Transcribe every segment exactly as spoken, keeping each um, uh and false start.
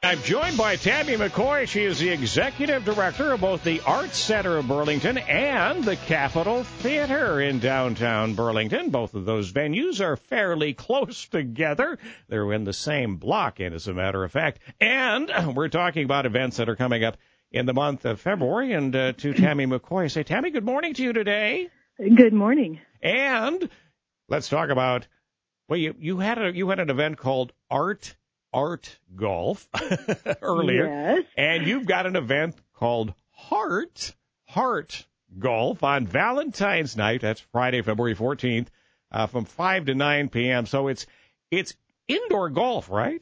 I'm joined by Tammy McCoy. She is the executive director of both the Arts Center of Burlington and the Capitol Theater in downtown Burlington. Both of those venues are fairly close together. They're in the same block, and as a matter of fact. And we're talking about events that are coming up in the month of February. And uh, to Tammy McCoy, I say, Tammy, good morning to you today. Good morning. And let's talk about, well, you, you had a you had an event called Art Art Golf earlier. Yes. And you've got an event called Heart Heart Golf on Valentine's night. That's Friday, February fourteenth, uh, from five to nine p.m. So it's it's indoor golf, right?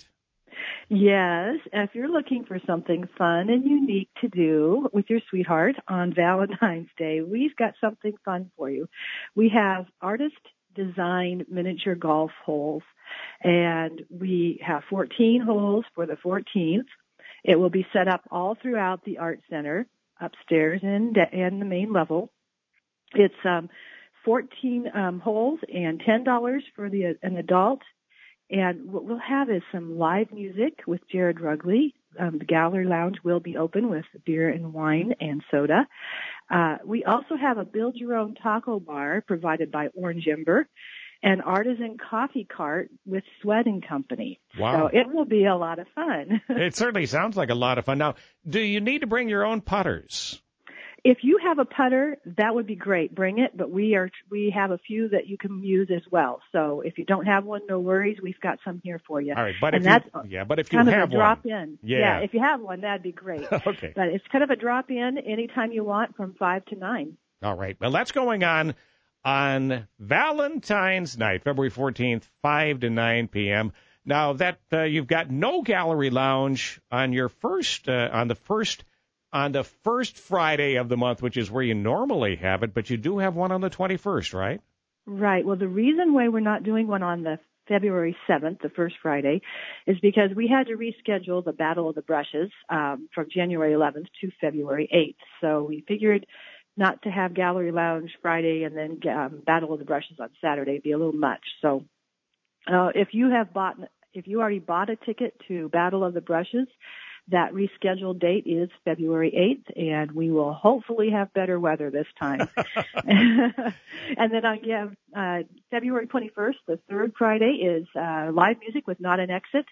Yes. If you're looking for something fun and unique to do with your sweetheart on Valentine's Day, we've got something fun for you. We have artist-designed miniature golf holes, and we have fourteen holes for the fourteenth. It will be set up all throughout the Art Center, upstairs and, and the main level. It's um, fourteen um, holes and ten dollars for the an adult. And what we'll have is some live music with Jared Rugley. Um, the gallery lounge will be open with beer and wine and soda. Uh, we also have a build-your-own taco bar provided by Orange Ember, an artisan coffee cart with Sweat and Company. Wow. So it will be a lot of fun. It certainly sounds like a lot of fun. Now, do you need to bring your own putters? If you have a putter, that would be great. Bring it, but we are we have a few that you can use as well. So if you don't have one, no worries. We've got some here for you. All right, but and if that's you, yeah, but if you kind have of a drop one, in. yeah. yeah, if you have one, that'd be great. Okay, but it's kind of a drop in anytime you want from five to nine. All right. Well, that's going on on Valentine's night, February fourteenth, five to nine p.m. Now that uh, you've got no gallery lounge on your first uh, on the first. on the first Friday of the month, which is where you normally have it, but you do have one on the twenty-first, right? Right. Well, the reason why we're not doing one on the February seventh, the first Friday, is because we had to reschedule the Battle of the Brushes um, from January eleventh to February eighth. So we figured not to have Gallery Lounge Friday and then um, Battle of the Brushes on Saturday would be a little much. So uh, if you have bought, if you already bought a ticket to Battle of the Brushes, that rescheduled date is February eighth, and we will hopefully have better weather this time. And then I give uh, February twenty-first, the third Friday, is uh, live music with Not an Exit,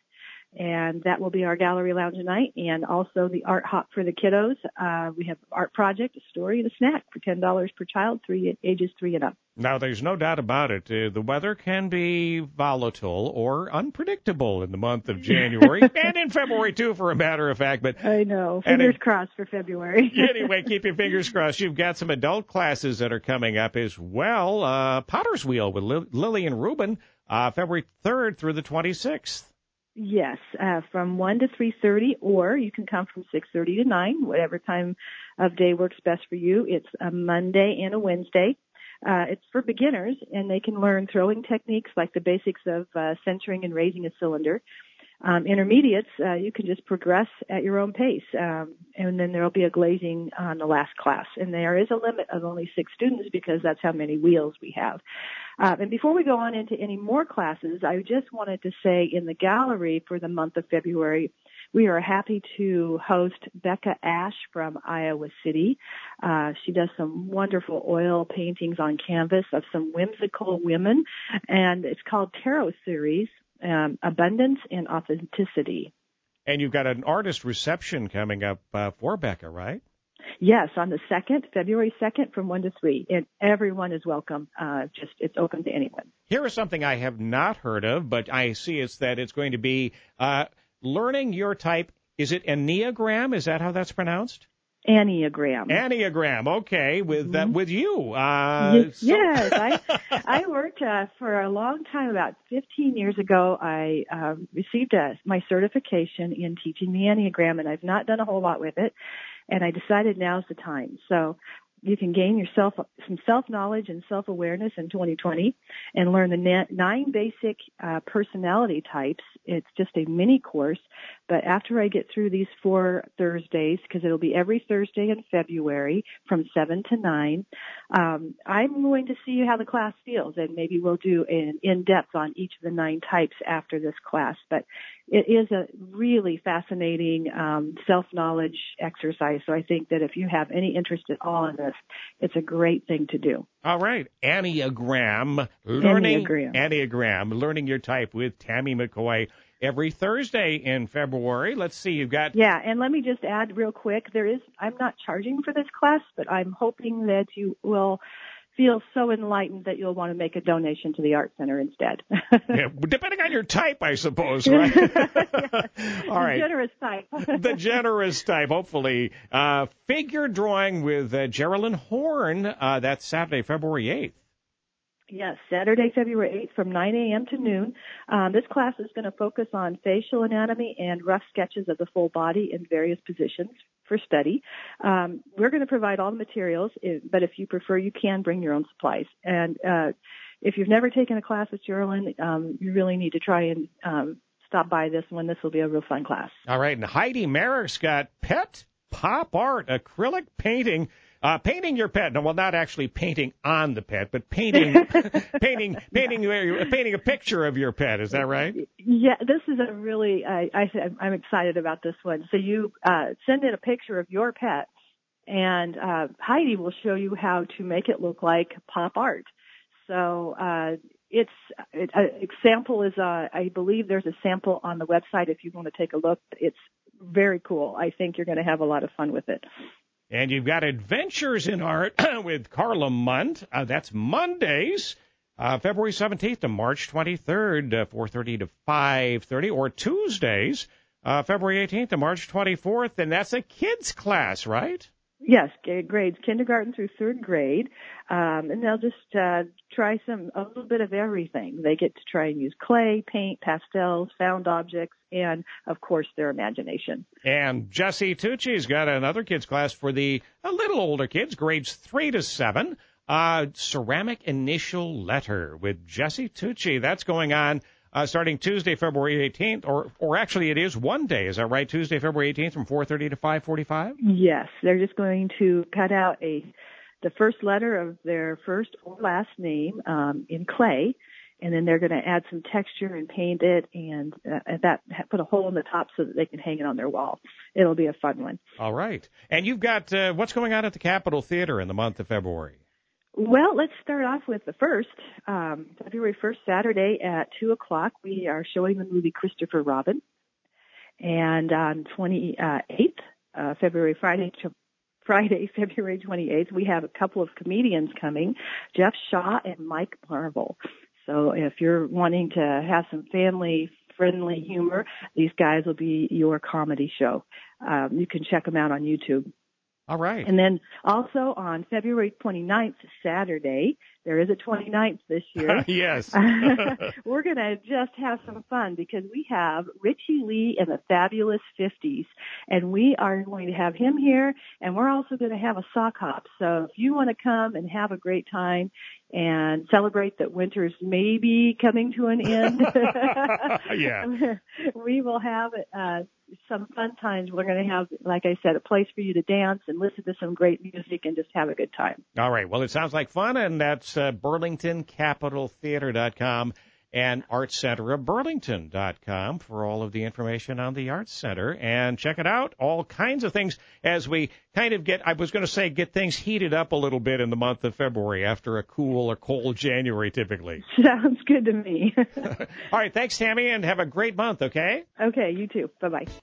and that will be our gallery lounge night, and also the art hop for the kiddos. Uh, we have art project, a story, and a snack for ten dollars per child, three ages three and up. Now, there's no doubt about it. Uh, the weather can be volatile or unpredictable in the month of January, and in February, too, for a matter of fact. But I know. Fingers it, crossed for February. Anyway, keep your fingers crossed. You've got some adult classes that are coming up as well. Uh, Potter's Wheel with Lil- Lillian Rubin, uh, February third through the twenty-sixth. Yes, uh, from one to three thirty, or you can come from six thirty to nine, whatever time of day works best for you. It's a Monday and a Wednesday. Uh, it's for beginners, and they can learn throwing techniques like the basics of uh, centering and raising a cylinder. Um, intermediates, uh, you can just progress at your own pace, um, and then there will be a glazing on the last class. And there is a limit of only six students because that's how many wheels we have. Uh, and before we go on into any more classes, I just wanted to say in the gallery for the month of February, we are happy to host Becca Ash from Iowa City. Uh, she does some wonderful oil paintings on canvas of some whimsical women, and it's called Tarot Series, um, Abundance and Authenticity. And you've got an artist reception coming up uh, for Becca, right? Yes, on the second, February second from one to three. And everyone is welcome. Uh, just it's open to anyone. Here is something I have not heard of, but I see it's that it's going to be uh, learning your type. Is it Enneagram? Is that how that's pronounced? Enneagram. Enneagram. Okay, with mm-hmm. uh, with you. Uh, yes, so. yes. I I worked uh, for a long time. About fifteen years ago, I uh, received a, my certification in teaching the Enneagram, and I've not done a whole lot with it. And I decided now's the time. So you can gain yourself some self-knowledge and self-awareness in twenty twenty and learn the nine basic uh, personality types. It's just a mini course, but after I get through these four Thursdays, because it'll be every Thursday in February from seven to nine, um, I'm going to see how the class feels, and maybe we'll do an in-depth on each of the nine types after this class. But it is a really fascinating um, self-knowledge exercise. So I think that if you have any interest at all in this, it's a great thing to do. All right. Enneagram, learning Enneagram. Enneagram, learning your type with Tammy McCoy every Thursday in February. Let's see, you've got... Yeah, and let me just add real quick, there is, I'm not charging for this class, but I'm hoping that you will feel so enlightened that you'll want to make a donation to the Art Center instead. Yeah, depending on your type, I suppose, right? Yeah. All right. The generous type. The generous type, hopefully. Uh, figure drawing with uh, Geraldine Horn. Uh, that's Saturday, February eighth. Yes, Saturday, February eighth from nine a.m. to noon. Um, this class is going to focus on facial anatomy and rough sketches of the full body in various positions for study. Um, we're going to provide all the materials, but if you prefer, you can bring your own supplies. And uh, if you've never taken a class with Geraldine, um, you really need to try and um, stop by this one. This will be a real fun class. All right, and Heidi Merrick's got pet pop art, acrylic painting. Uh, painting your pet. No, well, not actually painting on the pet, but painting, painting, painting, yeah. painting a picture of your pet. Is that right? Yeah, this is a really, I, I, I'm excited about this one. So you uh, send in a picture of your pet, and uh, Heidi will show you how to make it look like pop art. So uh, it's, it, an example is, uh, I believe there's a sample on the website if you want to take a look. It's very cool. I think you're going to have a lot of fun with it. And you've got Adventures in Art with Carla Munt. Uh, that's Mondays, uh, February seventeenth to March twenty-third, uh, four thirty to five thirty, or Tuesdays, uh, February eighteenth to March twenty-fourth, and that's a kids class, right? Yes, grades kindergarten through third grade, um, and they'll just uh, try some a little bit of everything. They get to try and use clay, paint, pastels, found objects, and of course their imagination. And Jesse Tucci's got another kids class for the a little older kids, grades three to seven. Uh, ceramic initial letter with Jesse Tucci. That's going on. Uh, starting Tuesday, February eighteenth, or or actually it is one day, is that right? Tuesday, February eighteenth from four thirty to five forty-five? Yes, they're just going to cut out a the first letter of their first or last name um, in clay, and then they're going to add some texture and paint it, and uh, that put a hole in the top so that they can hang it on their wall. It'll be a fun one. All right. And you've got uh, what's going on at the Capitol Theater in the month of February? Well, let's start off with the first, um, February first, Saturday at two o'clock. We are showing the movie Christopher Robin. And on twenty-eighth, uh, February, Friday, Friday, February twenty-eighth, we have a couple of comedians coming, Jeff Shaw and Mike Marvel. So if you're wanting to have some family-friendly humor, these guys will be your comedy show. Um, you can check them out on YouTube. All right. And then also on February twenty-ninth, Saturday, there is a twenty-ninth this year. Yes. We're going to just have some fun because we have Richie Lee and the Fabulous fifties, and we are going to have him here, and we're also going to have a sock hop. So if you want to come and have a great time and celebrate that winter's maybe coming to an end, yeah, we will have uh, some fun times. We're going to have, like I said, a place for you to dance and listen to some great music and just have a good time. All right. Well, it sounds like fun, and that's uh, Burlington Capitol Theater dot com and Arts Center of Burlington dot com for all of the information on the Arts Center. And check it out. All kinds of things as we kind of get, I was going to say, get things heated up a little bit in the month of February after a cool or cold January typically. Sounds good to me. All right. Thanks, Tammy, and have a great month, okay? Okay. You too. Bye-bye.